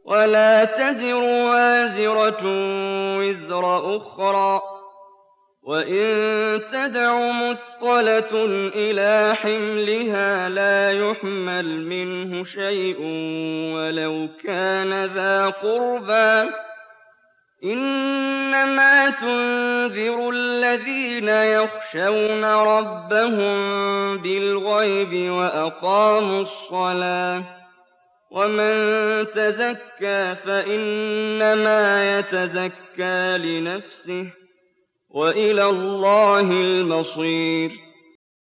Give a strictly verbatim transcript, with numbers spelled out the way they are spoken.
ولا تزر وازرة وزر أخرى، وإن تدع مثقلة إلى حملها لا يحمل منه شيء ولو كان ذا قربى، إنما تنذر الذين يخشون ربهم بالغيب وأقاموا الصلاة، ومن تزكى فإنما يتزكى لنفسه، وإلى الله المصير.